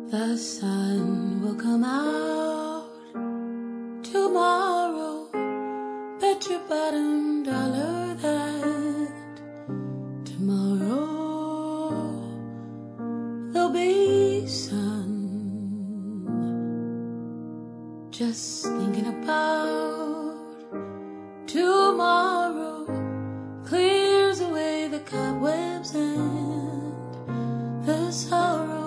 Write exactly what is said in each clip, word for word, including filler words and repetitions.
The sun will come out tomorrow. Bet your bottom dollar that tomorrow there'll be sun. Just thinking about tomorrow clears away the cobwebs and the sorrow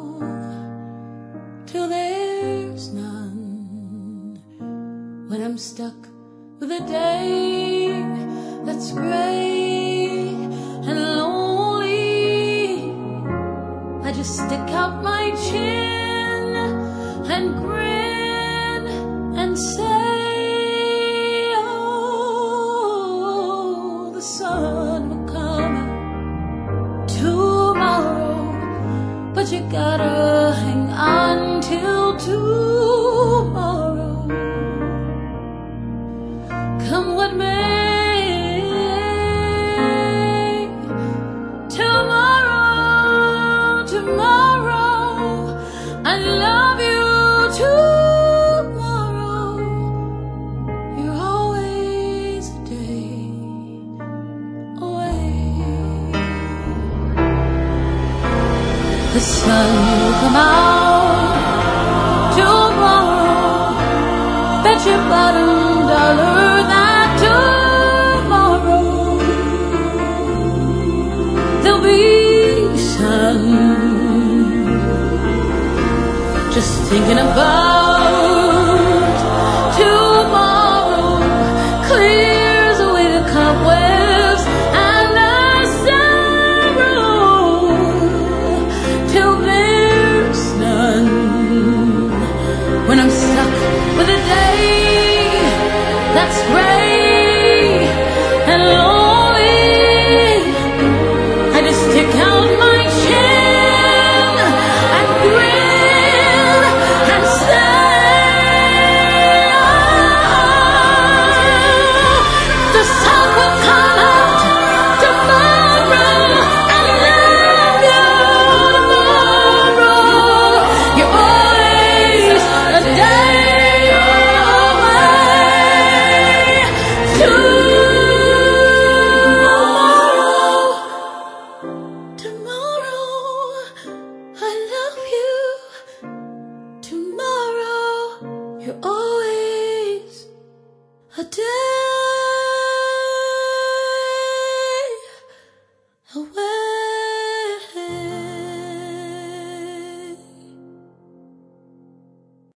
till there's none. When I'm stuck with a day that's gray and lonely, I just stick out my chin and grin and say, oh, the sun will come out tomorrow, but you gotta hang on till tomorrow. Come what may, tomorrow, tomorrow, I love you tomorrow. You're always a day away. The sun will come out tomorrow. Bet your bottom dollar that tomorrow there'll be sun. Just thinking about tomorrow clears away the cobwebs and the sorrow till there's none. When I'm stuck with a day that's gray and lonely, I just stick out my chin and grin and say, oh, the sun will come out tomorrow. I love you tomorrow. You're always a day away. To